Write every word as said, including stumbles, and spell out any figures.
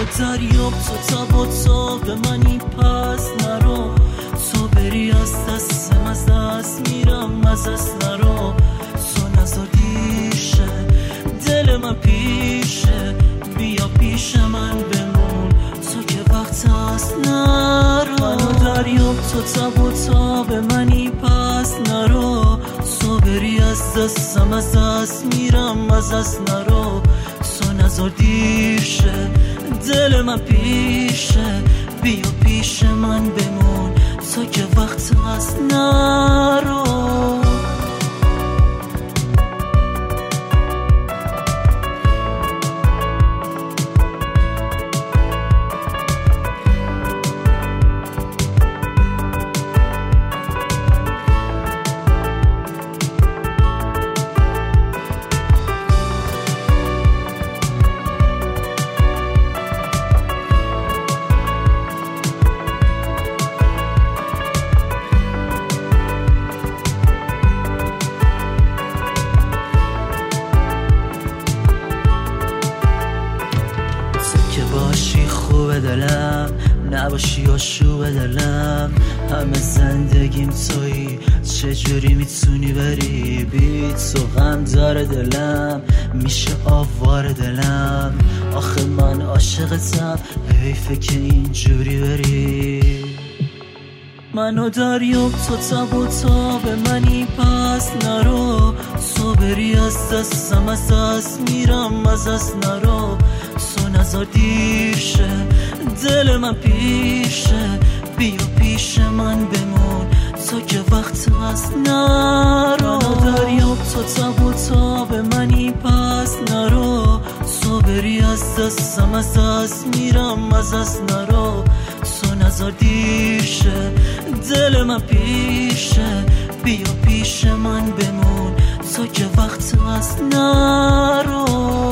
دریاب تو تب و تا به منی پس نرو، تو بری از دستم از دست میرم از دست نرو، تو نزار دیشه دل من پیشه، بیا پیش من بمون تو که وقت هست نرو. منو دریاب تو تب و تا به منی پس نرو، تو بری از دستم از دست میرم از دست نرو، تو نزار دیشه دل من پیشه، بیا پیش من بمون تا که وقت هست نرو. باشی خوب دلم، نباشی آشوب دلم، همه زندگیم تویی، چجوری میتونی بری بی تو؟ غم داره دلم، میشه آوار دلم، آخه من عاشقتم، حیفه که اینجوری بری. منو دریاب تو تب و تا به منی پس نرو، تو بری از دستم از دست میرم از دست نرو، تو نزار دیشه دل من پیشه، بیا پیش من بمون تا که وقت هست نرو. منو دریاب تو تب و تا به منی پس نرو، تو بری از دستم از دست میرم از دست نرو، تو نزار دیشه دل من پیشه، بیا پیش من بمون تا که وقت هست نرو.